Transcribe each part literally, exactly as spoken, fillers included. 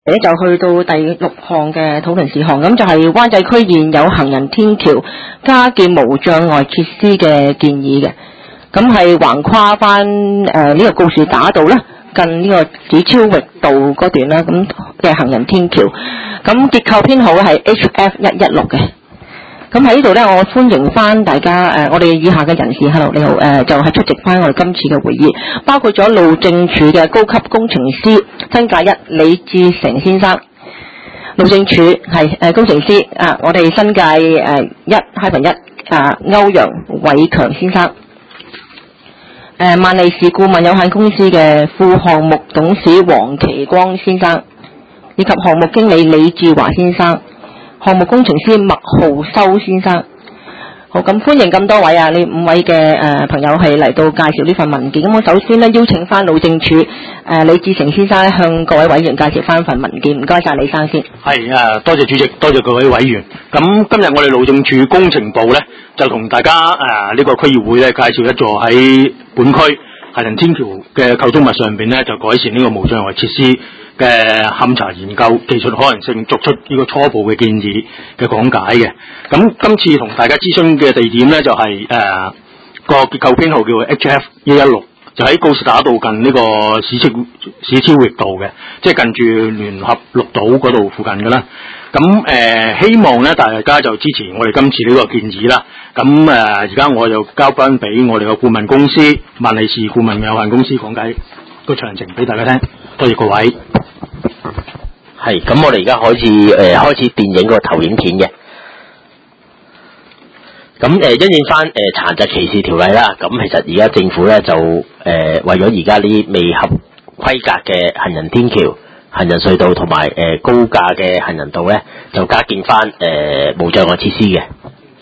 咧就去到第六項嘅討論事項，咁就係灣仔區現有行人天橋加建無障礙設施嘅建議嘅，咁係橫跨翻誒呢個告士打道啦，近呢個史超域道嗰段啦，咁嘅行人天橋，咁結構編號係 H F 一一六嘅。咁喺呢度咧，我歡迎翻大家誒、呃，我哋以下嘅人士，hello你好，誒、呃、就係、是、出席翻我哋今次嘅會議，包括咗路政署嘅高級工程師新界一李志成先生，路政署係誒工程師啊，我哋新界誒一 hyphen 一啊歐陽偉強先生，誒、呃、萬利士顧問有限公司嘅副項目董事黃其光先生，以及項目經理李志華先生。項目工程師麥浩修先生，好，咁歡迎咁多位啊！呢五位嘅誒、呃、朋友係嚟到介紹呢份文件。咁我首先呢，邀請翻路政署誒、呃、李志成先生咧向各位委員介紹翻份文件。唔該晒李生先。 係啊，多謝主席，多謝各位委員。咁今日我哋路政署工程部咧就同大家誒呢、呃這個區議會咧介紹一座喺本區行人天橋嘅構築物上邊咧就改善呢個無障礙設施嘅勘查研究技術可能性，作出呢個初步嘅建議嘅講解嘅。咁今次同大家諮詢嘅地點咧就係、是、誒、呃、個結構編號叫 H F 一一六，就喺告士打道近呢個史超史超域道嘅，即係近住聯合綠島嗰度附近嘅啦。咁誒、呃、希望咧大家就支持我哋今次呢個建議啦。咁誒而家我就交翻俾我哋嘅顧問公司萬利士顧問有限公司講解個詳情俾大家聽。多謝各位。 係，咁我哋而家開始誒、呃、開始電影個投影片嘅。咁誒、呃、因應翻誒殘疾歧視條例啦，咁其實而家政府咧就誒、呃、為咗而家呢未合規格嘅行人天橋、行人隧道同埋誒高架嘅行人道咧，就加建翻誒、呃、無障礙設施嘅。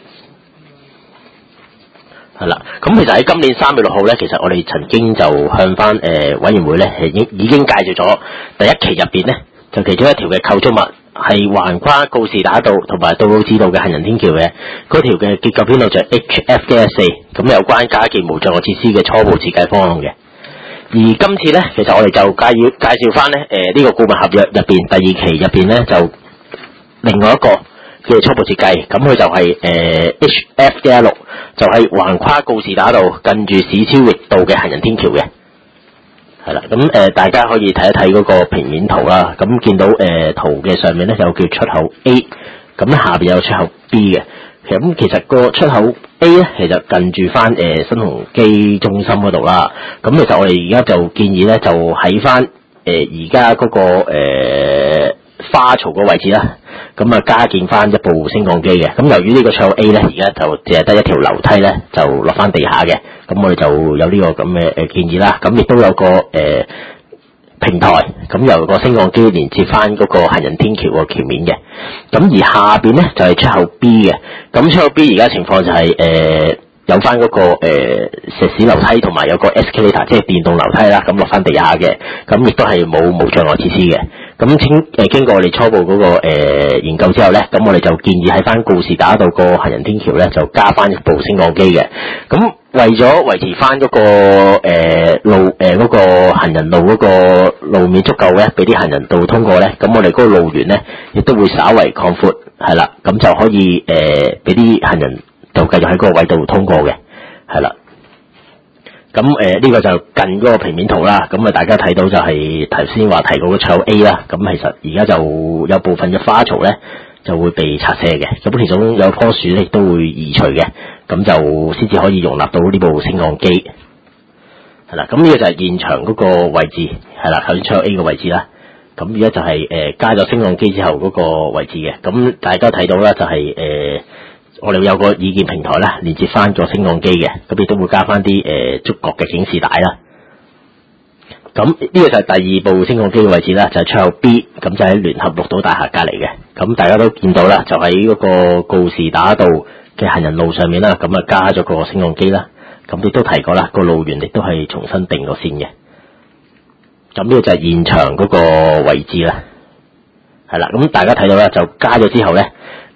係啦，咁其實喺今年三月六號咧，其實我哋曾經就向翻誒、呃、委員會咧係已已經介紹咗第一期入邊咧，就其中一條嘅構築物係橫跨告士打道同埋道路指道嘅行人天橋嘅，嗰條嘅結構編號就係 H F 一一四，咁有關加建無障礙設施嘅初步設計方案嘅。而今次咧，其實我哋就介紹介紹翻咧誒呢個顧問合約入邊第二期入邊咧就另外一個嘅初步設計，咁佢就係、是、誒、呃、H F 一一六，就係橫跨告士打道近住史超域道嘅行人天橋嘅。係啦，咁誒、呃、大家可以睇一睇嗰個平面圖啦。咁見到誒、呃、圖嘅上面咧有叫出口 A，咁下邊有出口 B 嘅。咁其實個出口 A 咧，其實近住翻誒新鴻基中心嗰度啦。咁其實我哋而家就建議咧，就喺翻誒而家嗰個誒、呃、花槽個位置啦。咁啊加建翻一部升降機嘅。咁由於呢個出口 A 咧，而家就淨係得一條樓梯咧，就落翻地下嘅。咁我哋就有呢個咁嘅誒建議啦。咁亦都有個誒、呃、平台，咁由個升降機連接翻嗰個行人天橋個橋面嘅。咁而下邊咧就係、是、出口 B 嘅。咁出口 B 而家情況就係、是、誒、呃、有翻嗰、那個誒、呃、石屎樓梯同埋有個 escalator， 即係電動樓梯啦。咁落翻地下嘅。咁亦都係冇無障礙設施嘅。咁經誒經過我哋初步嗰、那個誒、呃、研究之後咧，咁我哋就建議喺翻告士打道個行人天橋咧，就加翻一部升降機嘅。咁為咗維持翻嗰、那個誒、呃、路誒嗰、呃那個行人路嗰個路面足夠咧，俾啲行人道通過咧，咁我哋嗰個路緣咧，亦都會稍為擴闊，係啦，咁就可以誒俾啲行人就繼續喺嗰個位度通過嘅，係啦。咁誒呢個就近嗰個平面圖啦，咁啊大家睇到就係頭先話提過嘅出口 A 啦，咁其實而家就有部分嘅花槽咧就會被拆卸嘅，咁其中有棵樹咧亦都會移除嘅，咁就先至可以容納到呢部升降機，係啦，咁呢個就係現場嗰個位置，係啦，頭先出口 A 嘅位置啦，咁而家就係、是、誒、呃、加咗升降機之後嗰個位置嘅，咁大家睇到啦就係、是、誒。呃我哋有個意見平台啦，連接翻個升降機嘅，咁亦都會加翻啲誒觸覺嘅警示帶啦。咁呢個就係第二部升降機嘅位置啦，就係、是、出口 B， 咁就喺聯合綠島大廈隔離嘅。咁大家都見到啦，就喺嗰個告士打道嘅行人路上面啦，咁啊加咗個升降機啦。咁亦都提過啦，個路緣亦都係重新定個線嘅。咁呢個就係現場嗰個位置啦。係啦，咁大家睇到啦，就加咗之後咧。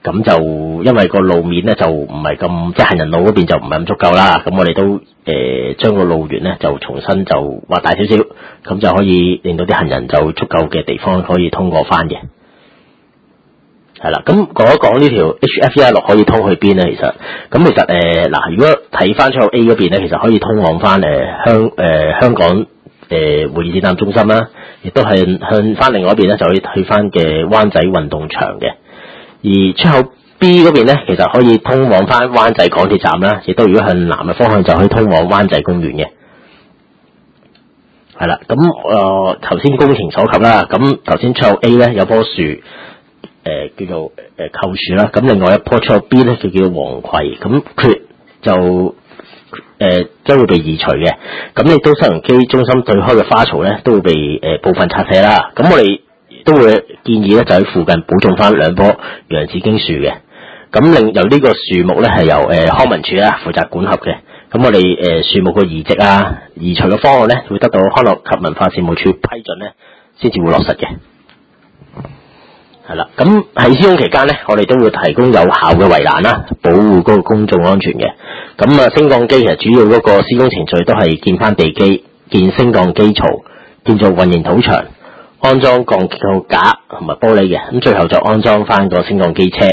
咁就因為個路面咧就唔係咁，即係行人路嗰邊就唔係咁足夠啦。咁我哋都誒將個路緣咧就重新就畫大少少，咁就可以令到啲行人就足夠嘅地方可以通過翻嘅。係啦，咁講一講呢條 H F 一一六可以通去邊咧？其實咁其實誒嗱、呃，如果睇翻出口 A 嗰邊咧，其實可以通往翻誒、呃、香誒、呃、香港誒、呃、會議展覽中心啦，亦都係向翻另外一邊咧就可以去翻嘅灣仔運動場嘅。而出口 B 嗰邊咧，其實可以通往翻灣仔港鐵站啦，亦都如果向南嘅方向就可以通往灣仔公園嘅。係啦，咁誒頭先工程所及啦，咁頭先出口 A 咧有棵樹誒、呃、叫做誒構樹啦，咁另外一棵出口 B 咧就叫做黃葵，咁佢就誒將、呃、會被移除嘅。咁亦都新鴻基中心對開嘅花槽咧都會被誒、呃、部分拆卸啦。咁我哋都會建議咧，就喺附近補種翻兩棵洋紫荊樹嘅。咁另由呢個樹木咧係由誒、呃、康文署啦負責管轄嘅。咁我哋誒樹木嘅移植啊、移除嘅方案咧，會得到康樂及文化事務署批准咧，先至會落實嘅。係啦，咁喺施工期間咧，我哋都會提供有效嘅圍欄啦，保護嗰個公眾安全嘅。咁啊，升降機其實主要嗰個施工程序都係建翻地基、建升降機槽、建造混凝土牆、安裝鋼構架同埋玻璃嘅，咁最後就安裝翻個升降機車。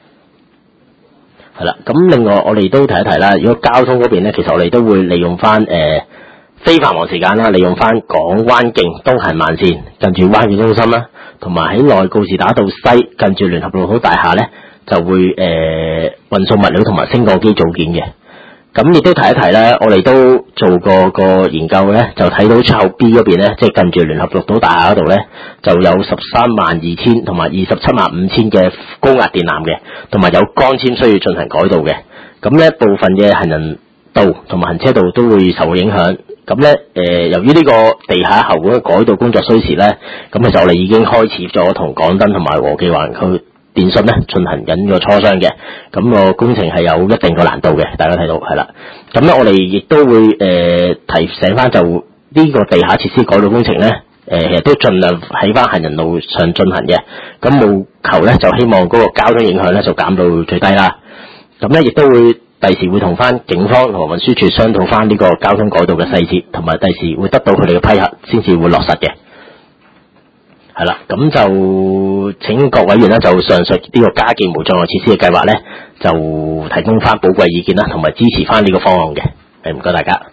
係啦，咁另外我哋都提一提啦，如果交通嗰邊咧，其實我哋都會利用翻誒、呃、非繁忙時間啦，利用翻港灣徑東行慢線近住灣景中心啦，同埋喺內告士打道西近住聯合路好大廈咧，就會誒、呃、運送物料同埋升降機組件嘅。咁亦都提一提咧，我哋都做過個研究咧，就睇到出口 B 嗰邊咧，即係近住聯合綠島大廈嗰度咧，就有十三萬二千同埋二十七萬五千嘅高壓電纜嘅，同埋有光纖需要進行改道嘅。咁咧部分嘅行人道同埋行車道都會受影響。咁咧誒，由於呢個地下喉管嘅改道工作需時咧，咁其實我哋已經開始咗同港燈同埋和記環球電信咧進行緊個磋商嘅，咁個工程係有一定個難度嘅，大家睇到係啦。咁咧我哋亦都會誒、呃、提醒翻，就呢個地下設施改道工程咧，誒、呃、其實都盡量喺翻行人路上進行嘅。咁務求咧就希望嗰個交通影響咧就減到最低啦。咁咧亦都會第時會同翻警方同運輸署商討翻呢個交通改道嘅細節，同埋第時會得到佢哋嘅批核先至會落實嘅。係啦，咁就請各委員咧就上述呢個加建無障礙設施嘅計劃咧，就提供翻寶貴意見啦，同埋支持翻呢個方案嘅。誒，唔該大家。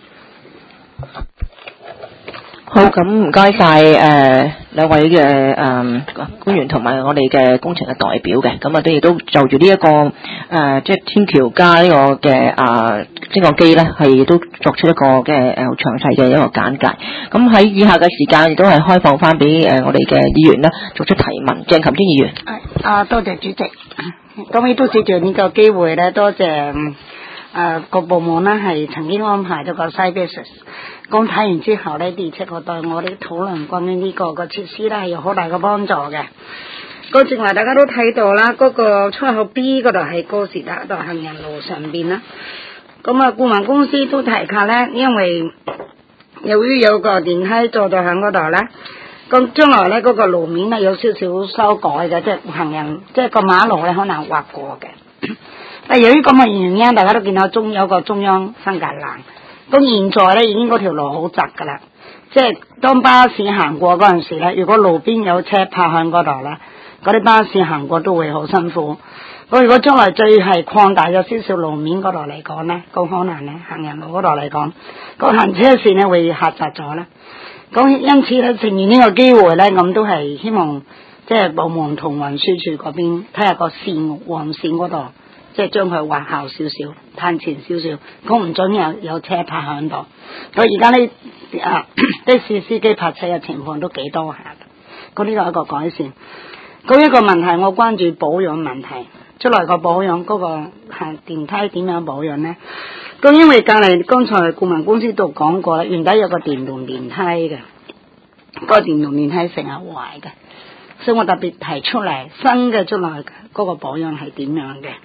好，咁唔該晒誒兩位嘅誒官員同埋我哋嘅工程嘅代表嘅，咁啊都亦都就住呢一個誒、呃、即係天橋加呢個嘅啊升降機咧，係都作出一個嘅誒好詳細嘅一個簡介。咁喺以下嘅時間亦都係開放翻俾誒我哋嘅議員啦，作出提問。鄭琴娟議員。 啊，多謝主席。咁亦都借住呢個機會咧，多謝誒各部門咧係曾經安排咗個 site visit。咁睇完之後咧，的確我對我哋討論關於呢個個設施咧係有好大嘅幫助嘅。咁正話大家都睇到啦，嗰、那個出口 B 嗰度係告士打道行人路上邊啦。咁啊，顧問公司都提及咧，因為由於有個電梯坐到喺嗰度咧，咁將來咧嗰個路面咧有少少修改嘅，即係行人即係個馬路咧可能劃過嘅。但由於咁嘅原因，大家都見到中有個中央分隔欄。咁現在咧已經嗰條路好窄噶啦，即係當巴士行過嗰陣時咧，如果路邊有車泊喺嗰度咧，嗰啲巴士行過都會好辛苦。咁如果將來最係擴大咗少少路面嗰度嚟講咧，咁可能咧行人路嗰度嚟講，個行車線咧會狹窄咗啦。咁因此咧，趁住呢個機會咧，咁都係希望即係部門同運輸署嗰邊睇下個線黃線嗰度。即係將佢劃後少少，攤前少少，咁唔準有有車泊喺度。咁而家呢啊的士司機泊車嘅情況都幾多下，咁呢個係一個改善。咁一個問題，我關注保養問題，出來個保養嗰、那個係電梯點樣保養呢？咁因為隔離剛才顧問公司都講過啦，原底有個電動電梯嘅，嗰、那個電動電梯成日壞嘅，所以我特別提出嚟新嘅出來嗰個保養係點樣嘅。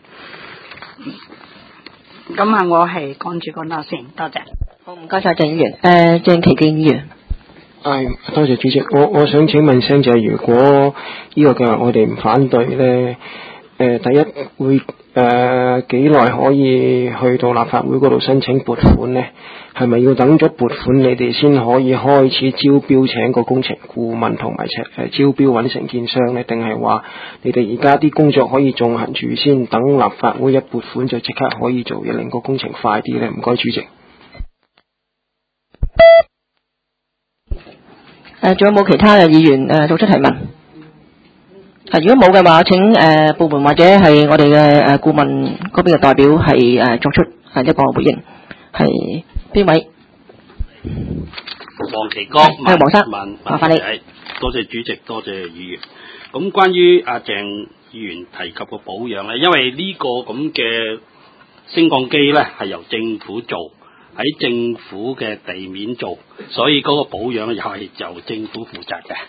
咁啊，我係趕住講多先，多謝。 好，唔該晒鄭議員。誒，鄭其健議員。 係，多謝主席。我我想請問聲就係，如果呢個計劃我哋唔反對咧， 誒第一會誒幾耐可以去到立法會嗰度申請撥款呢？係咪要等咗撥款你哋先可以開始招標請個工程顧問同埋誒招標揾承建商呢？定係話你哋而家啲工作可以進行住先，等立法會一撥款就即刻可以做，令個工程快啲呢？唔該，主席。 誒，仲有冇其他嘅議員誒作出提問？係，如果冇嘅話，請誒部門或者係我哋嘅誒顧問嗰邊嘅代表係誒作出係一個回應。係邊位？ 黃其光， 係黃生， 問麻煩你。 多謝主席，多謝議員。咁關於阿鄭議員提及個保養咧，因為呢個咁嘅升降機咧係由政府做，喺政府嘅地面做，所以嗰個保養又係由政府負責嘅。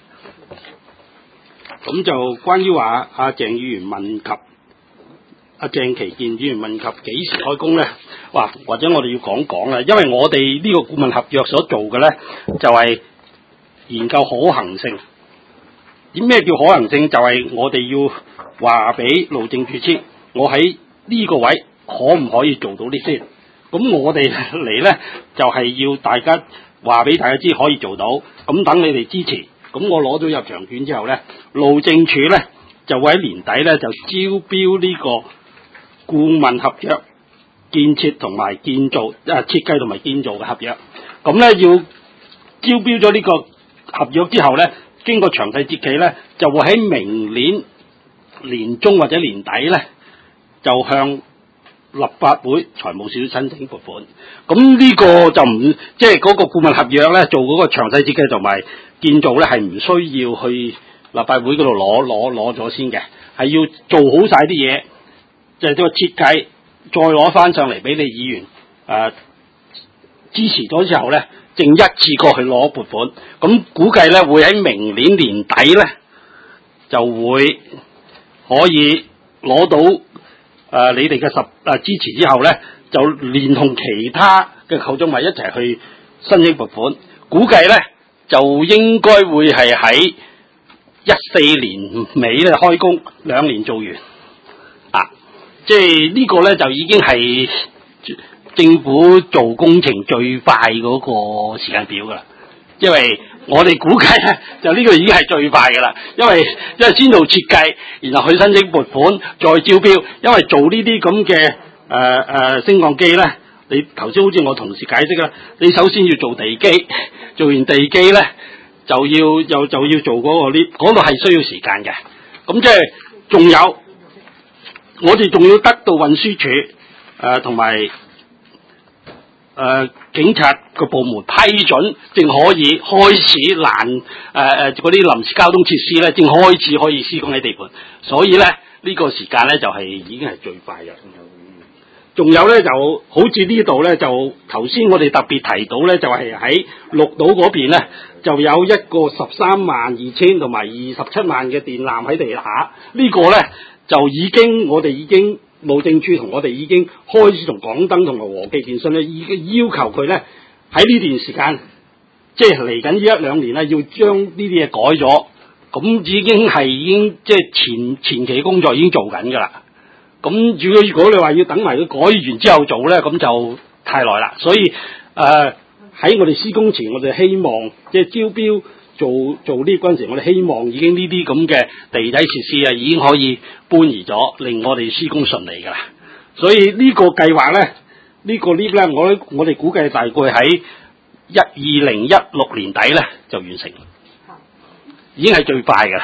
咁就關於話阿鄭議員問及阿鄭其健議員問及幾時開工咧？哇，或者我哋要講講啦，因為我哋呢個顧問合約所做嘅咧，就係、是、研究可行性。點咩叫可行性？就係、是、我哋要話俾路政署知，我喺呢個位可唔可以做到呢先？咁我哋嚟咧就係、是、要大家話俾大家知可以做到，咁等你哋支持。咁我攞咗入場券之後咧，路政署咧就會喺年底咧就招標呢個顧問合約、建設同埋建造誒設計同埋建造嘅合約。咁咧要招標咗呢個合約之後咧，經過詳細設計咧，就會喺明年年中或者年底咧就向立法會財務署申請撥款。咁呢個就唔即係嗰個顧問合約咧，做嗰個詳細設計同埋建造咧係唔需要去立法會嗰度攞攞攞咗先嘅，係要做好晒啲嘢，就係、是、個設計再攞翻上嚟俾你議員誒、呃、支持咗之後咧，淨一次過去攞撥款。咁估計咧會喺明年年底咧就會可以攞到誒、呃、你哋嘅十誒、呃、支持之後咧，就連同其他嘅構築物一齊去申請撥款。估計咧就應該會係喺一四年尾咧開工，兩年做完啊！即係呢個咧就已經係政府做工程最快嗰個時間表噶啦。因為我哋估計咧就呢個已經係最快噶啦，因為因為先做設計，然後去申請撥款，再招標。因為做呢啲咁嘅誒誒升降機咧，你頭先好似我同事解釋啦，你首先要做地基，做完地基咧就要又就要做嗰個 lift，嗰度係需要時間嘅。咁即係仲有，我哋仲要得到運輸署誒同埋誒警察個部門批准，正可以開始攔誒誒嗰啲臨時交通設施咧，正開始可以施工喺地盤。所以咧呢、呢個時間咧就係、是、已經係最快嘅。仲有咧就好似呢度咧，就頭先我哋特別提到咧，就係喺綠島嗰邊咧，就有一個十三萬二千同埋二十七萬嘅電纜喺地下。這個、呢個咧就已經我哋已經路政署同我哋已經開始同港燈同埋和記電訊咧，已經要求佢咧喺呢段時間，即係嚟緊呢一兩年咧，要將呢啲嘢改咗。咁已經係已經即係前前期工作已經做緊㗎啦。咁如果如果你話要等埋佢改完之後做咧，咁就太耐啦。所以誒喺、呃、我哋施工前，我哋希望即係招標做做呢嗰陣時，我哋希望已經呢啲咁嘅地底設施啊，已經可以搬移咗，令我哋施工順利㗎啦。所以呢個計劃咧，呢、這個 lift 咧，我我哋估計大概喺一二零一六年底咧就完成，已經係最快㗎啦。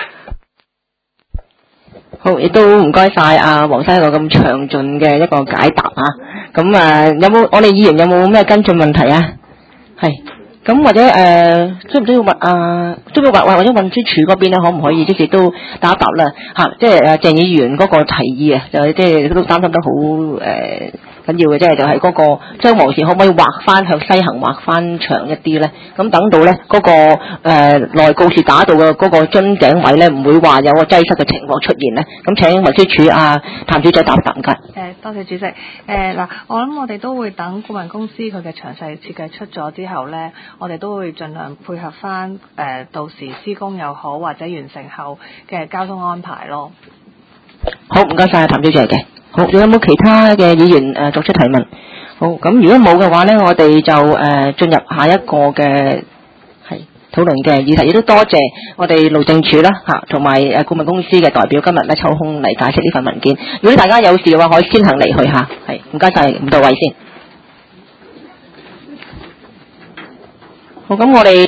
好，亦都唔該晒阿黃生一個咁詳盡嘅一個解答啊！咁啊，有冇我哋議員有冇咩跟進問題啊？係，咁或者誒，需唔需要問啊？需唔需要或或者運輸署嗰邊咧，可唔可以即時都答一答啦？嚇、啊，即係誒鄭議員嗰個提議啊，就即係都擔心得好誒。呃緊要嘅，即係就係嗰個將黃線可唔可以劃翻向西行，劃翻長一啲咧？咁等到咧嗰、嗰個誒內、呃、告士打道嘅嗰個樽頸位咧，唔會話有個擠塞嘅情況出現咧。咁請運輸署啊譚小姐答答唔該。 誒，多謝主席。誒、呃、嗱，我諗我哋都會等顧問公司佢嘅詳細設計出咗之後咧，我哋都會盡量配合翻誒、呃、到時施工又好，或者完成後嘅交通安排咯。 好。 好，唔該晒譚小姐嘅。好，仲有冇其他嘅議員誒、呃、作出提問？好，咁如果冇嘅話咧，我哋就誒進、呃、入下一個嘅係討論嘅議題，亦都多謝我哋路政署啦嚇，同埋誒顧問公司嘅代表今日咧抽空嚟解釋呢份文件。如果大家有事嘅話，可以先行離去嚇。係，唔該晒，唔到位先。好，咁我哋。